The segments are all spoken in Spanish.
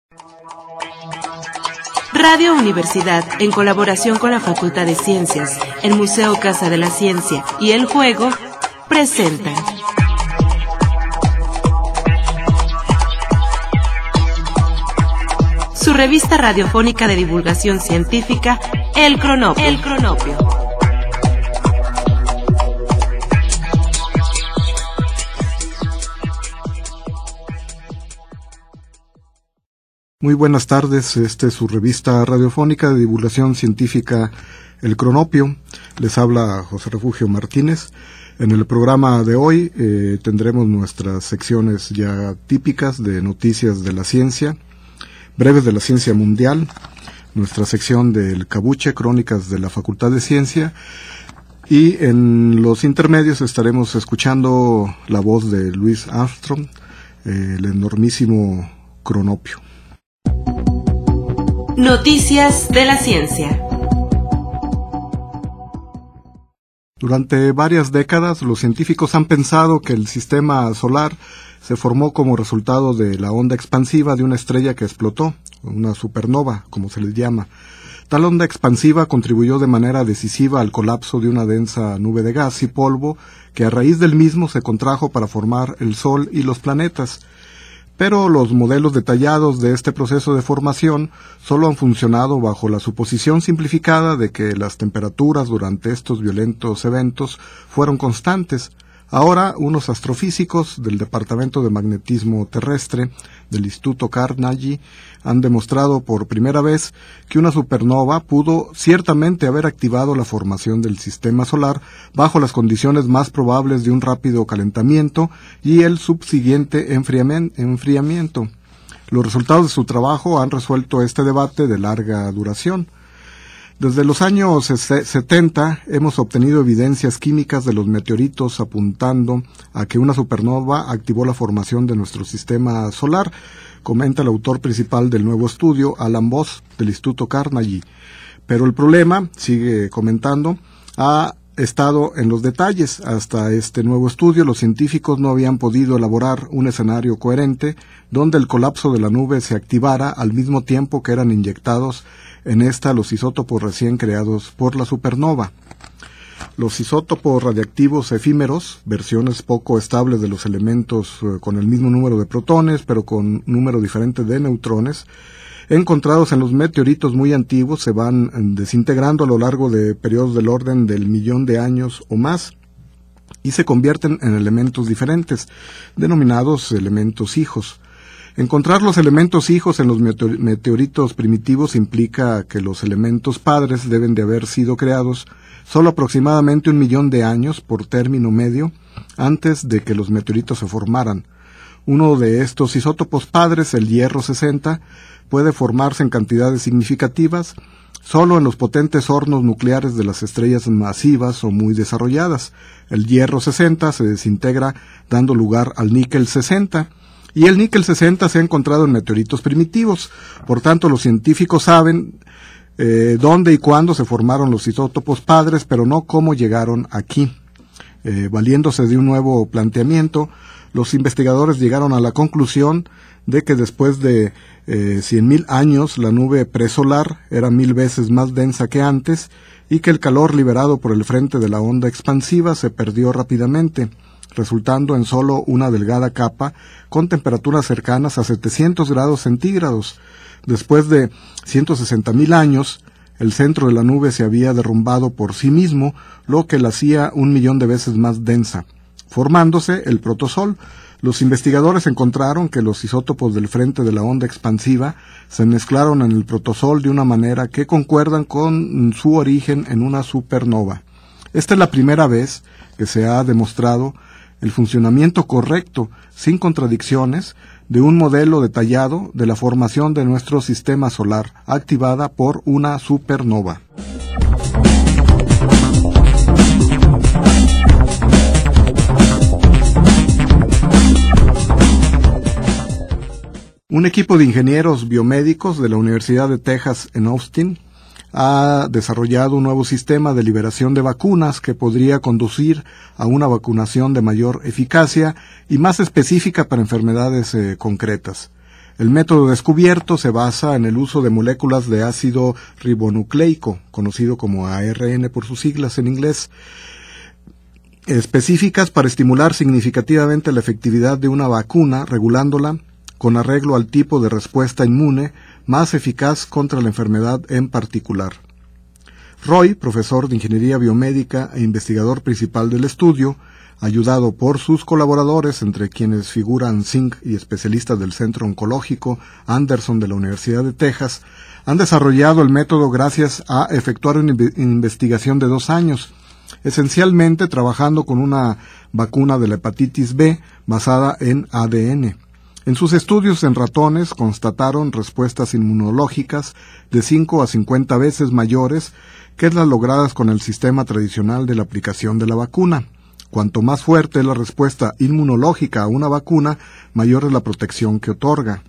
Radio Universidad, en colaboración con la Facultad de Ciencias, el Museo Casa de la Ciencia y el Juego, presentan su revista radiofónica de divulgación científica, El Cronopio. Muy buenas tardes, esta es su revista radiofónica de divulgación científica, El Cronopio. Les habla José Refugio Martínez. En el programa de hoy tendremos nuestras secciones ya típicas de noticias de la ciencia, breves de la ciencia mundial, nuestra sección del Cabuche, crónicas de la Facultad de Ciencia, y en los intermedios estaremos escuchando la voz de Louis Armstrong, el enormísimo Cronopio. Noticias de la ciencia. Durante varias décadas, los científicos han pensado que el sistema solar se formó como resultado de la onda expansiva de una estrella que explotó, una supernova, como se les llama. Tal onda expansiva contribuyó de manera decisiva al colapso de una densa nube de gas y polvo que a raíz del mismo se contrajo para formar el Sol y los planetas. Pero los modelos detallados de este proceso de formación solo han funcionado bajo la suposición simplificada de que las temperaturas durante estos violentos eventos fueron constantes. Ahora, unos astrofísicos del Departamento de Magnetismo Terrestre del Instituto Carnegie han demostrado por primera vez que una supernova pudo ciertamente haber activado la formación del sistema solar bajo las condiciones más probables de un rápido calentamiento y el subsiguiente enfriamiento. Los resultados de su trabajo han resuelto este debate de larga duración. Desde los años 70 hemos obtenido evidencias químicas de los meteoritos apuntando a que una supernova activó la formación de nuestro sistema solar, comenta el autor principal del nuevo estudio, Alan Voss, del Instituto Carnegie. Pero el problema, sigue comentando, ha estado en los detalles. Hasta este nuevo estudio, los científicos no habían podido elaborar un escenario coherente donde el colapso de la nube se activara al mismo tiempo que eran inyectados en esta los isótopos recién creados por la supernova. Los isótopos radiactivos efímeros, versiones poco estables de los elementos con el mismo número de protones, pero con número diferente de neutrones, encontrados en los meteoritos muy antiguos, se van desintegrando a lo largo de periodos del orden del 1.000.000 de años o más, y se convierten en elementos diferentes, denominados elementos hijos. Encontrar los elementos hijos en los meteoritos primitivos implica que los elementos padres deben de haber sido creados solo aproximadamente 1.000.000 de años por término medio antes de que los meteoritos se formaran. Uno de estos isótopos padres, el hierro 60, puede formarse en cantidades significativas solo en los potentes hornos nucleares de las estrellas masivas o muy desarrolladas. El hierro 60 se desintegra dando lugar al níquel 60, y el níquel 60 se ha encontrado en meteoritos primitivos. Por tanto, los científicos saben dónde y cuándo se formaron los isótopos padres, pero no cómo llegaron aquí. Valiéndose de un nuevo planteamiento, los investigadores llegaron a la conclusión de que después de 100.000 años la nube presolar era 1.000 veces más densa que antes y que el calor liberado por el frente de la onda expansiva se perdió rápidamente, resultando en solo una delgada capa con temperaturas cercanas a 700 grados centígrados. Después de 160.000 años, el centro de la nube se había derrumbado por sí mismo, lo que la hacía 1.000.000 de veces más densa, formándose el protosol. Los investigadores encontraron que los isótopos del frente de la onda expansiva se mezclaron en el protosol de una manera que concuerdan con su origen en una supernova. Esta es la primera vez que se ha demostrado el funcionamiento correcto, sin contradicciones, de un modelo detallado de la formación de nuestro sistema solar, activada por una supernova. Un equipo de ingenieros biomédicos de la Universidad de Texas en Austin ha desarrollado un nuevo sistema de liberación de vacunas que podría conducir a una vacunación de mayor eficacia y más específica para enfermedades concretas. El método descubierto se basa en el uso de moléculas de ácido ribonucleico, conocido como ARN por sus siglas en inglés, específicas para estimular significativamente la efectividad de una vacuna, regulándola con arreglo al tipo de respuesta inmune más eficaz contra la enfermedad en particular. Roy, profesor de Ingeniería Biomédica e investigador principal del estudio, ayudado por sus colaboradores, entre quienes figuran Singh y especialistas del Centro Oncológico Anderson de la Universidad de Texas, han desarrollado el método gracias a efectuar una investigación de 2 años, esencialmente trabajando con una vacuna de la hepatitis B basada en ADN. En sus estudios en ratones constataron respuestas inmunológicas de 5 a 50 veces mayores que las logradas con el sistema tradicional de la aplicación de la vacuna. Cuanto más fuerte es la respuesta inmunológica a una vacuna, mayor es la protección que otorga.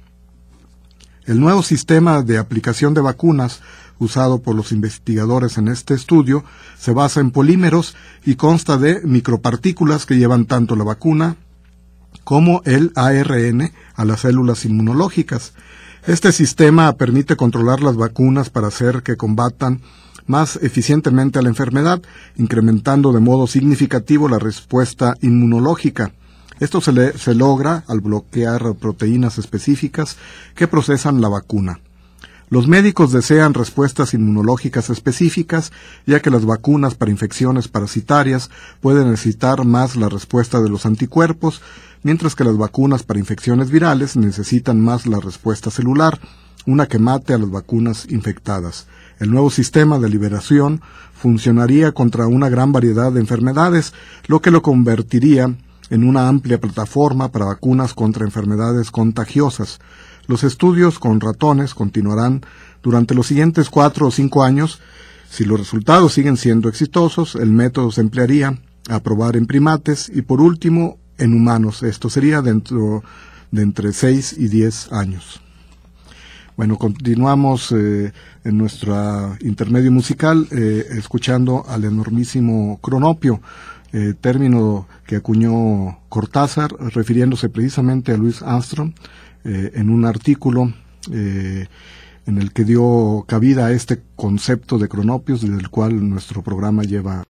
El nuevo sistema de aplicación de vacunas usado por los investigadores en este estudio se basa en polímeros y consta de micropartículas que llevan tanto la vacuna como el ARN a las células inmunológicas. Este sistema permite controlar las vacunas para hacer que combatan más eficientemente a la enfermedad, incrementando de modo significativo la respuesta inmunológica. Esto se logra al bloquear proteínas específicas que procesan la vacuna. Los médicos desean respuestas inmunológicas específicas, ya que las vacunas para infecciones parasitarias pueden necesitar más la respuesta de los anticuerpos, mientras que las vacunas para infecciones virales necesitan más la respuesta celular, una que mate a las vacunas infectadas. El nuevo sistema de liberación funcionaría contra una gran variedad de enfermedades, lo que lo convertiría en una amplia plataforma para vacunas contra enfermedades contagiosas. Los estudios con ratones continuarán durante los siguientes 4 o 5 años. Si los resultados siguen siendo exitosos, el método se emplearía a probar en primates y, por último, en humanos. Esto sería dentro de entre 6 y 10 años. Bueno, continuamos en nuestro intermedio musical escuchando al enormísimo cronopio, término que acuñó Cortázar refiriéndose precisamente a Louis Armstrong en un artículo en el que dio cabida a este concepto de cronopios, del cual nuestro programa lleva.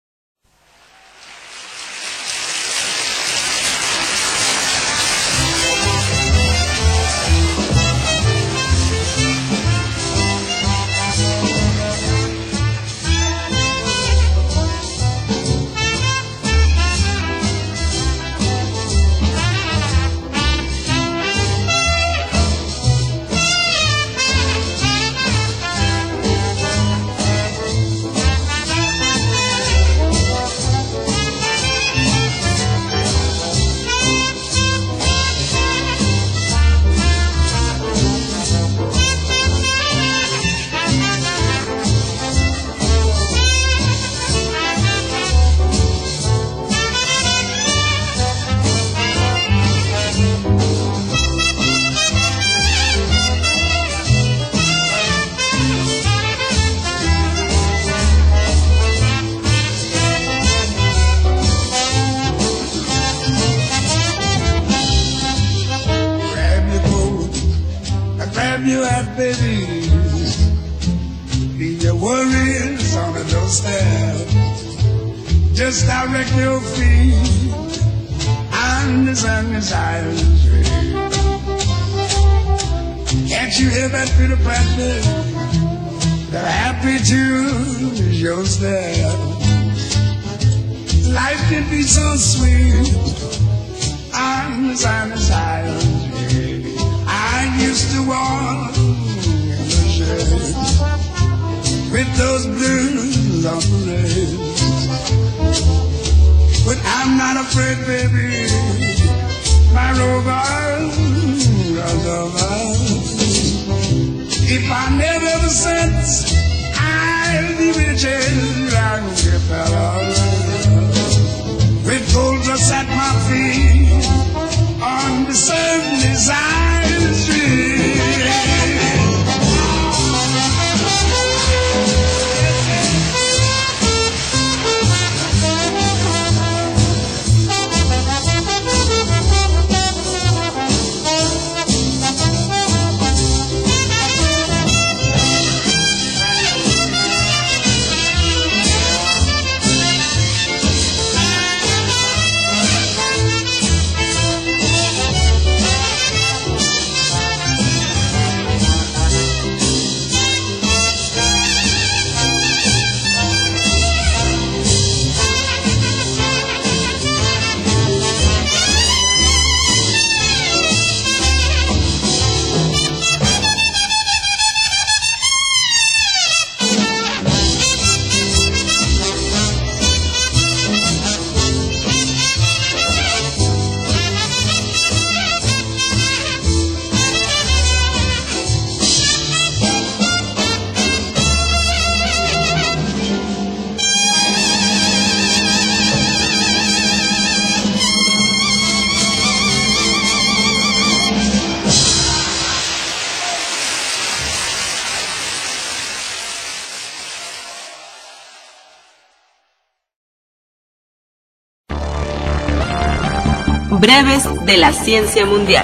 Just direct your feet on the sun's highway. Can't you hear that pretty patter? The happy tune is your step. Life can be so sweet on the sun's highway. I used to walk in the shade with those blues on the legs. But I'm not afraid, baby, my rover runs over. If I never have a sense, I'll be richer like a fella. With gold dust at my feet on the surface side of the street. Breves de la ciencia mundial.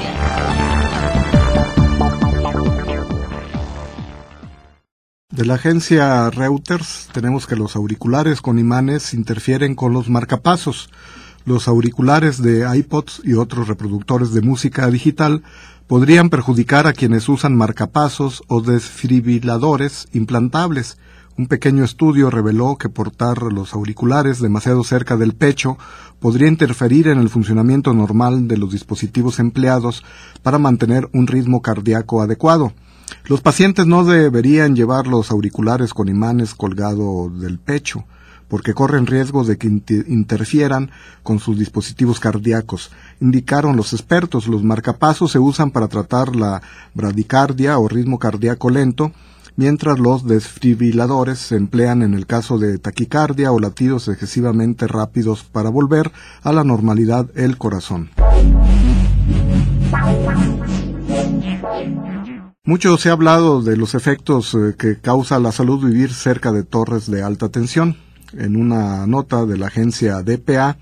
De la agencia Reuters tenemos que los auriculares con imanes interfieren con los marcapasos. Los auriculares de iPods y otros reproductores de música digital podrían perjudicar a quienes usan marcapasos o desfibriladores implantables. Un pequeño estudio reveló que portar los auriculares demasiado cerca del pecho podría interferir en el funcionamiento normal de los dispositivos empleados para mantener un ritmo cardíaco adecuado. Los pacientes no deberían llevar los auriculares con imanes colgados del pecho, porque corren riesgos de que interfieran con sus dispositivos cardíacos. Indicaron los expertos, los marcapasos se usan para tratar la bradicardia o ritmo cardíaco lento, mientras los desfibriladores se emplean en el caso de taquicardia o latidos excesivamente rápidos para volver a la normalidad el corazón. Mucho se ha hablado de los efectos que causa la salud vivir cerca de torres de alta tensión. En una nota de la agencia dpa,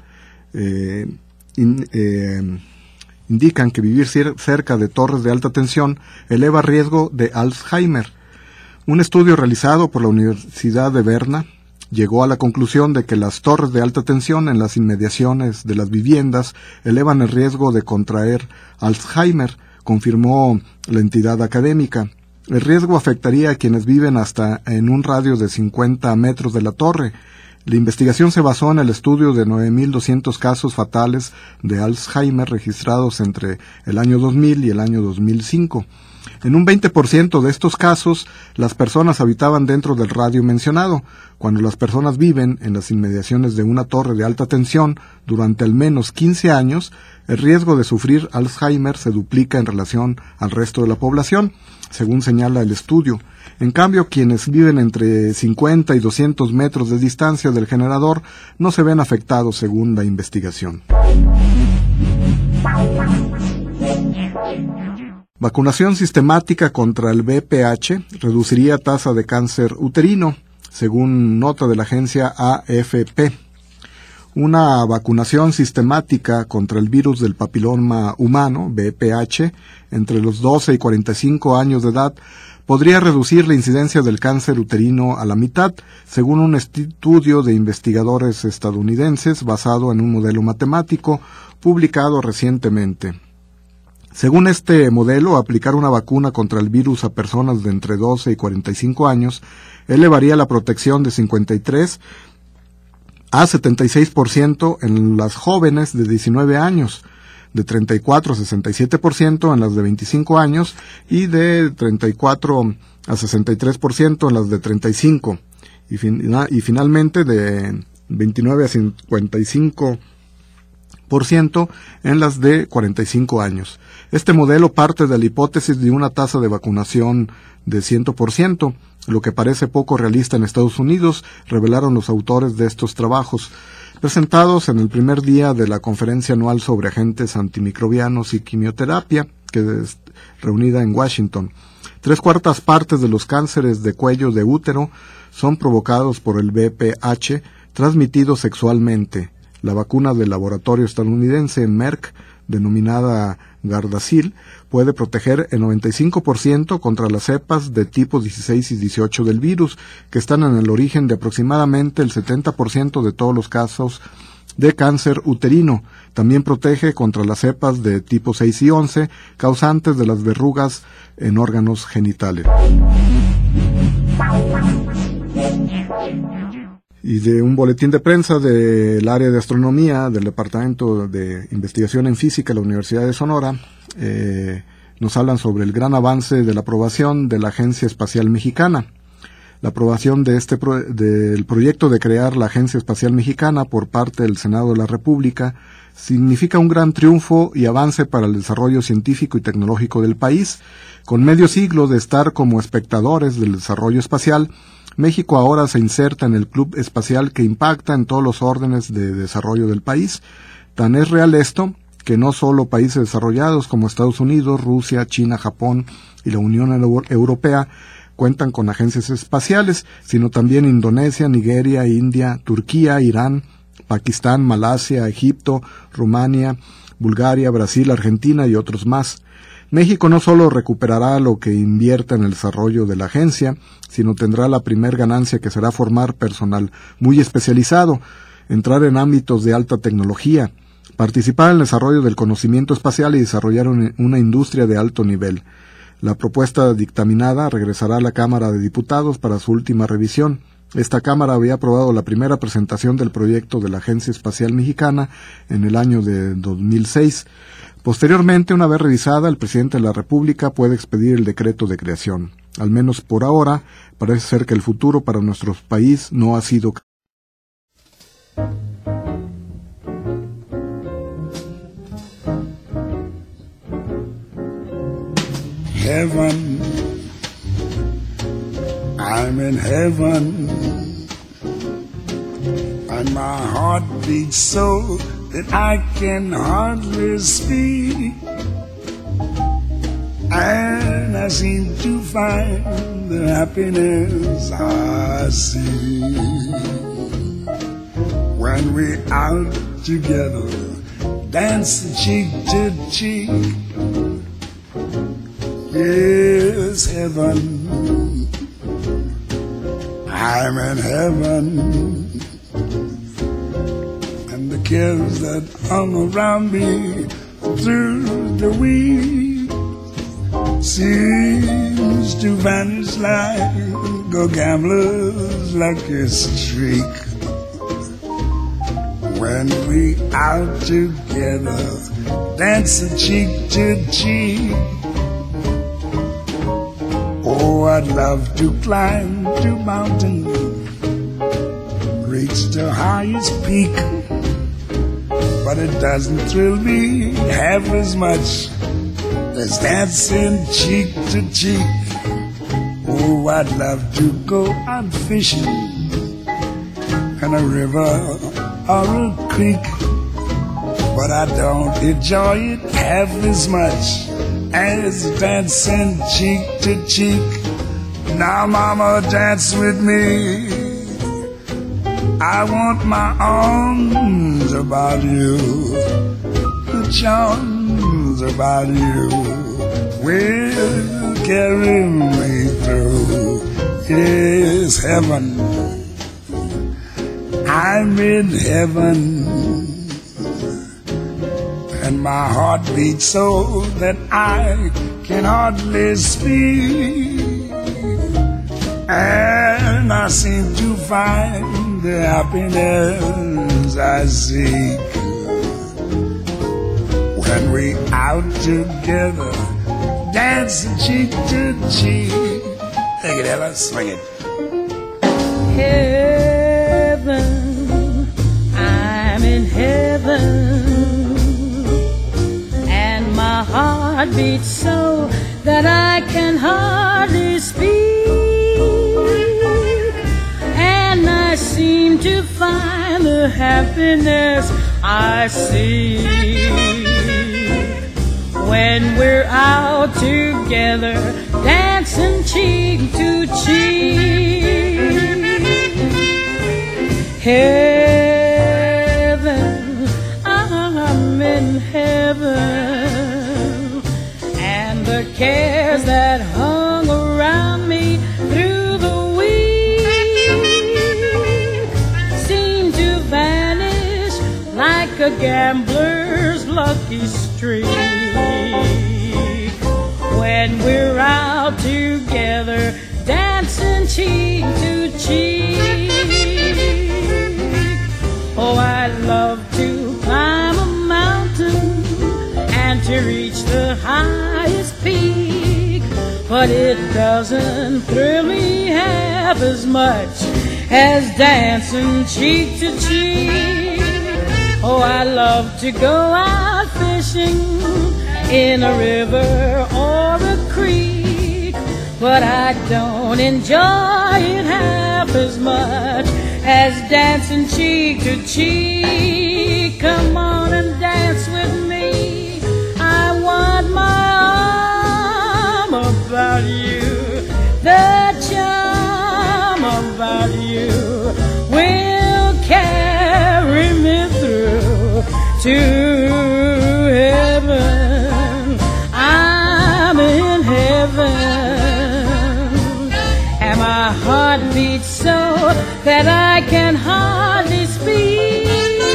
indican que vivir cerca de torres de alta tensión eleva riesgo de Alzheimer. Un estudio realizado por la Universidad de Berna llegó a la conclusión de que las torres de alta tensión en las inmediaciones de las viviendas elevan el riesgo de contraer Alzheimer, confirmó la entidad académica. El riesgo afectaría a quienes viven hasta en un radio de 50 metros de la torre. La investigación se basó en el estudio de 9.200 casos fatales de Alzheimer registrados entre el año 2000 y el año 2005. En un 20% de estos casos, las personas habitaban dentro del radio mencionado. Cuando las personas viven en las inmediaciones de una torre de alta tensión durante al menos 15 años, el riesgo de sufrir Alzheimer se duplica en relación al resto de la población, según señala el estudio. En cambio, quienes viven entre 50 y 200 metros de distancia del generador no se ven afectados, según la investigación. Vacunación sistemática contra el VPH reduciría tasa de cáncer uterino, según nota de la agencia AFP. Una vacunación sistemática contra el virus del papiloma humano, VPH, entre los 12 y 45 años de edad, podría reducir la incidencia del cáncer uterino a la mitad, según un estudio de investigadores estadounidenses basado en un modelo matemático publicado recientemente. Según este modelo, aplicar una vacuna contra el virus a personas de entre 12 y 45 años elevaría la protección de 53 a 76% en las jóvenes de 19 años, de 34 a 67% en las de 25 años y de 34 a 63% en las de 35 y finalmente de 29 a 55% en las de 45 años. Este modelo parte de la hipótesis de una tasa de vacunación de 100%, lo que parece poco realista en Estados Unidos, revelaron los autores de estos trabajos, presentados en el primer día de la conferencia anual sobre agentes antimicrobianos y quimioterapia, que es reunida en Washington. 3/4 partes de los cánceres de cuello de útero son provocados por el VPH transmitido sexualmente. La vacuna del laboratorio estadounidense Merck, denominada Gardasil, puede proteger el 95% contra las cepas de tipo 16 y 18 del virus, que están en el origen de aproximadamente el 70% de todos los casos de cáncer uterino. También protege contra las cepas de tipo 6 y 11, causantes de las verrugas en órganos genitales. Y de un boletín de prensa del área de astronomía del Departamento de Investigación en Física de la Universidad de Sonora, nos hablan sobre el gran avance de la aprobación de la Agencia Espacial Mexicana. La aprobación de del proyecto de crear la Agencia Espacial Mexicana por parte del Senado de la República significa un gran triunfo y avance para el desarrollo científico y tecnológico del país. Con medio siglo de estar como espectadores del desarrollo espacial, México ahora se inserta en el club espacial que impacta en todos los órdenes de desarrollo del país. Tan es real esto que no solo países desarrollados como Estados Unidos, Rusia, China, Japón y la Unión Europea cuentan con agencias espaciales, sino también Indonesia, Nigeria, India, Turquía, Irán, Pakistán, Malasia, Egipto, Rumania, Bulgaria, Brasil, Argentina y otros más. México no solo recuperará lo que invierta en el desarrollo de la agencia, sino tendrá la primer ganancia, que será formar personal muy especializado, entrar en ámbitos de alta tecnología, participar en el desarrollo del conocimiento espacial y desarrollar una industria de alto nivel. La propuesta dictaminada regresará a la Cámara de Diputados para su última revisión. Esta Cámara había aprobado la primera presentación del proyecto de la Agencia Espacial Mexicana en el año de 2006. Posteriormente, una vez revisada, el presidente de la República puede expedir el decreto de creación. Al menos por ahora, parece ser que el futuro para nuestro país no ha sido. Heaven, I'm in heaven, and my heart beats so that I can hardly speak, and I seem to find the happiness I see when we're out together, dancing cheek to cheek. Yes, heaven, I'm in heaven, and the cares that hung around me through the week seems to vanish like a gambler's lucky streak. When we out together, dancing cheek to cheek. Oh, I'd love to climb to mountain, reach the highest peak, but it doesn't thrill me half as much as dancing cheek to cheek. Oh, I'd love to go out fishing in a river or a creek, but I don't enjoy it half as much as dancing cheek to cheek. Now, mama, dance with me. I want my arms about you, the charms about you will carry me through. Yes, heaven, I'm in heaven, and my heart beats so that I can hardly speak, and I seem to find the happiness I seek when we out together, dancing cheek to cheek. Take it, Ella, swing it. Heaven, I'm in heaven, my heart beats so that I can hardly speak, and I seem to find the happiness I seek when we're out together, dancing cheek to cheek. Heaven, I'm in heaven, the cares that hung around me through the week seem to vanish like a gambler's lucky streak when we're out together, dancing cheek to cheek. Oh, I'd love to climb a mountain and to reach the highest peak, but it doesn't thrill me half as much as dancing cheek to cheek. Oh, I love to go out fishing in a river or a creek, but I don't enjoy it half as much as dancing cheek to cheek. Come on and dance with me, I want my arm about you, the charm about you will carry me through to my heart beats so that I can hardly speak,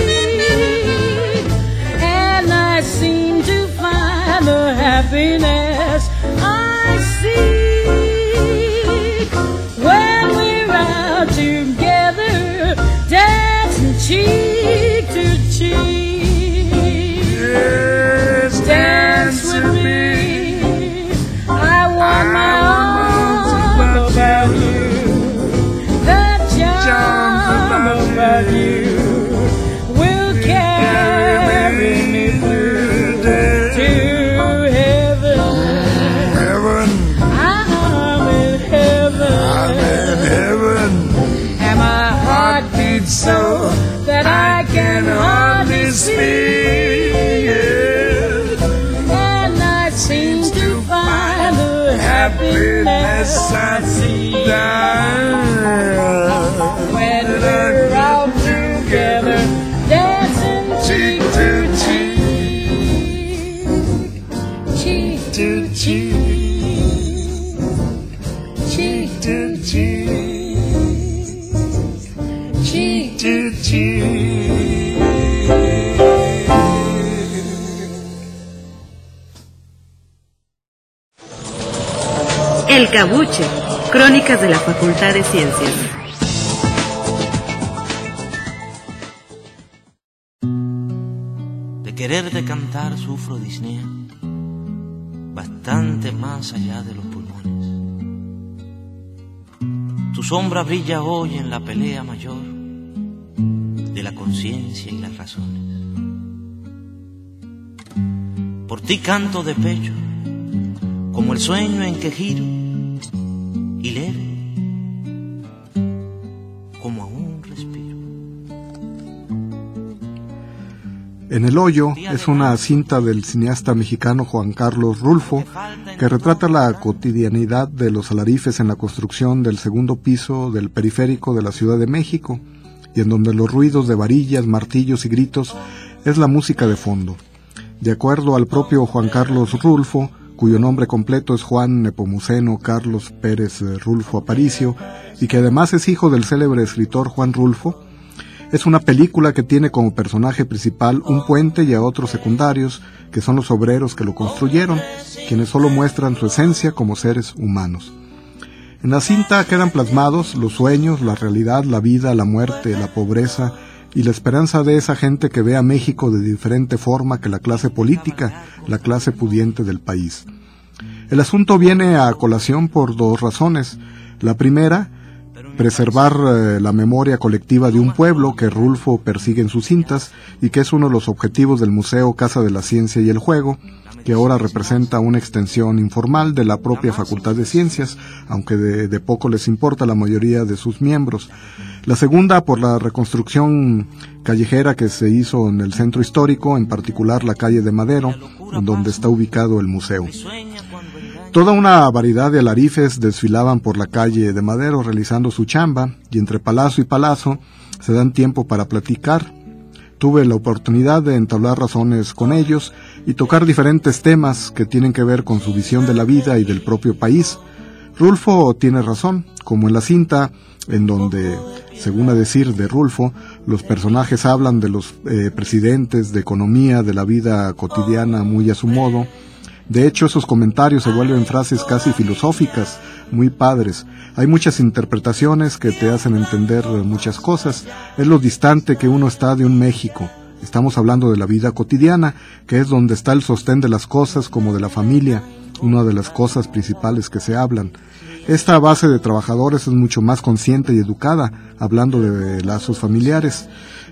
and I seem to find the happiness I seek when we're out together, dancing cheek to cheek. Yes, Dance with me. I want my arms about you. The charm about you will carry me through to heaven. Heaven, I'm in heaven. I'm in heaven. And my heart beats so that I can hardly speak. And I seem to find the happiness I see when we're out together, dancing cheek to cheek, cheek to cheek, cheek to cheek, cheek to cheek. El Cabuche, crónicas de la Facultad de Ciencias. De quererte cantar sufro disnea, bastante más allá de los pulmones. Tu sombra brilla hoy en la pelea mayor de la conciencia y las razones. Por ti canto de pecho, como el sueño en que giro, y leve, como aún respiro. En el hoyo es una cinta del cineasta mexicano Juan Carlos Rulfo que retrata la cotidianidad de los alarifes en la construcción del segundo piso del periférico de la Ciudad de México, y en donde los ruidos de varillas, martillos y gritos es la música de fondo. De acuerdo al propio Juan Carlos Rulfo, cuyo nombre completo es Juan Nepomuceno Carlos Pérez Rulfo Aparicio, y que además es hijo del célebre escritor Juan Rulfo, es una película que tiene como personaje principal un puente y a otros secundarios, que son los obreros que lo construyeron, quienes solo muestran su esencia como seres humanos. En la cinta quedan plasmados los sueños, la realidad, la vida, la muerte, la pobreza y la esperanza de esa gente que ve a México de diferente forma que la clase política, la clase pudiente del país. El asunto viene a colación por dos razones. La primera, preservar la memoria colectiva de un pueblo que Rulfo persigue en sus cintas y que es uno de los objetivos del Museo Casa de la Ciencia y el Juego, que ahora representa una extensión informal de la propia Facultad de Ciencias, aunque de poco les importa a la mayoría de sus miembros. La segunda, por la reconstrucción callejera que se hizo en el centro histórico, en particular la calle de Madero, donde está ubicado el museo. Toda una variedad de alarifes desfilaban por la calle de Madero realizando su chamba, y entre palazo y palazo se dan tiempo para platicar. Tuve la oportunidad de entablar razones con ellos y tocar diferentes temas que tienen que ver con su visión de la vida y del propio país. Rulfo tiene razón, como en la cinta, en donde, según a decir de Rulfo, los personajes hablan de los presidentes, de economía, de la vida cotidiana muy a su modo. De hecho, esos comentarios se vuelven frases casi filosóficas, muy padres. Hay muchas interpretaciones que te hacen entender muchas cosas. Es lo distante que uno está de un México. Estamos hablando de la vida cotidiana, que es donde está el sostén de las cosas como de la familia, una de las cosas principales que se hablan. Esta base de trabajadores es mucho más consciente y educada, hablando de lazos familiares.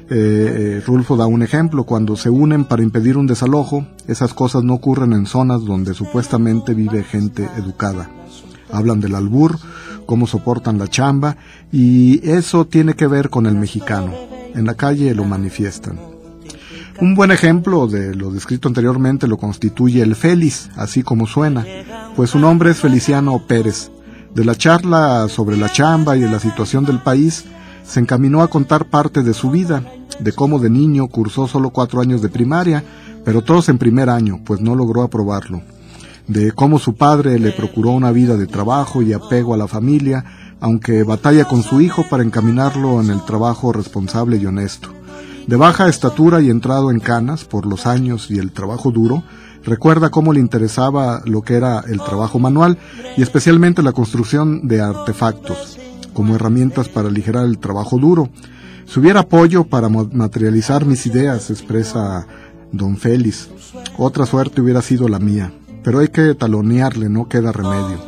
Rulfo da un ejemplo: cuando se unen para impedir un desalojo, esas cosas no ocurren en zonas donde supuestamente vive gente educada. Hablan del albur, cómo soportan la chamba, y eso tiene que ver con el mexicano. En la calle lo manifiestan. Un buen ejemplo de lo descrito anteriormente lo constituye el Félix, así como suena, pues su nombre es Feliciano Pérez. De la charla sobre la chamba y de la situación del país, se encaminó a contar parte de su vida, de cómo de niño cursó solo 4 años de primaria, pero todos en primer año, pues no logró aprobarlo. De cómo su padre le procuró una vida de trabajo y apego a la familia, aunque batalla con su hijo para encaminarlo en el trabajo responsable y honesto. De baja estatura y entrado en canas por los años y el trabajo duro, recuerda cómo le interesaba lo que era el trabajo manual y especialmente la construcción de artefactos, como herramientas para aligerar el trabajo duro. Si hubiera apoyo para materializar mis ideas, expresa don Félix, otra suerte hubiera sido la mía, pero hay que talonearle, no queda remedio.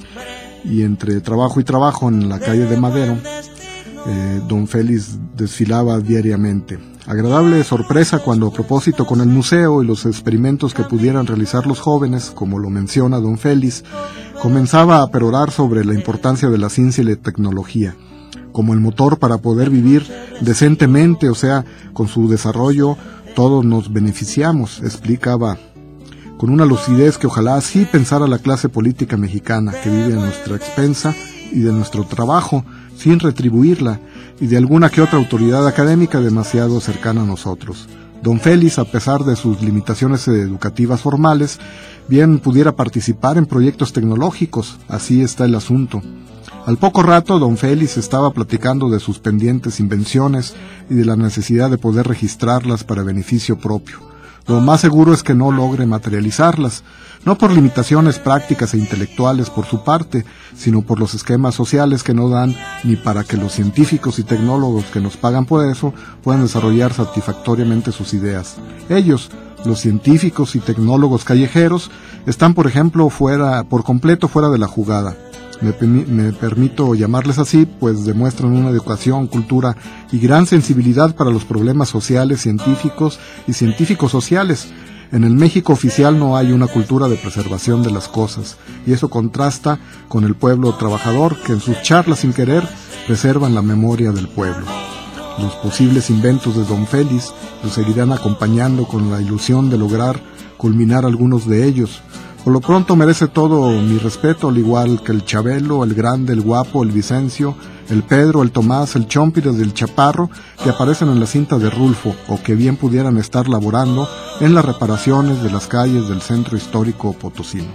Y entre trabajo y trabajo en la calle de Madero, don Félix desfilaba diariamente. Agradable sorpresa cuando, a propósito, con el museo y los experimentos que pudieran realizar los jóvenes, como lo menciona don Félix, comenzaba a perorar sobre la importancia de la ciencia y la tecnología, como el motor para poder vivir decentemente, o sea, con su desarrollo todos nos beneficiamos, explicaba con una lucidez que ojalá así pensara la clase política mexicana, que vive a nuestra expensa y de nuestro trabajo, sin retribuirla, y de alguna que otra autoridad académica demasiado cercana a nosotros. Don Félix, a pesar de sus limitaciones educativas formales, bien pudiera participar en proyectos tecnológicos, así está el asunto. Al poco rato, don Félix estaba platicando de sus pendientes invenciones y de la necesidad de poder registrarlas para beneficio propio. Lo más seguro es que no logre materializarlas, no por limitaciones prácticas e intelectuales por su parte, sino por los esquemas sociales que no dan ni para que los científicos y tecnólogos que nos pagan por eso puedan desarrollar satisfactoriamente sus ideas. Ellos, los científicos y tecnólogos callejeros, están, por ejemplo, por completo fuera de la jugada. Me permito llamarles así, pues demuestran una educación, cultura y gran sensibilidad para los problemas sociales, científicos y científicos sociales. En el México oficial no hay una cultura de preservación de las cosas, y eso contrasta con el pueblo trabajador que en sus charlas sin querer preservan la memoria del pueblo. Los posibles inventos de don Félix los seguirán acompañando con la ilusión de lograr culminar algunos de ellos. Por lo pronto merece todo mi respeto, al igual que el Chabelo, el Grande, el Guapo, el Vicencio, el Pedro, el Tomás, el Chómpires y el Chaparro, que aparecen en la cinta de Rulfo, o que bien pudieran estar laborando en las reparaciones de las calles del centro histórico potosino.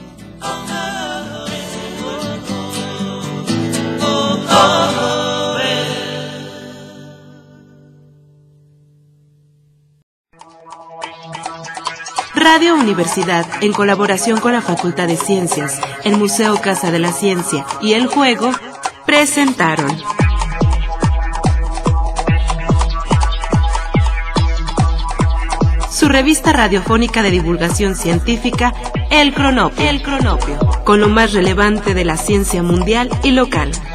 Radio Universidad, en colaboración con la Facultad de Ciencias, el Museo Casa de la Ciencia y el Juego, presentaron su revista radiofónica de divulgación científica, El Cronopio, con lo más relevante de la ciencia mundial y local.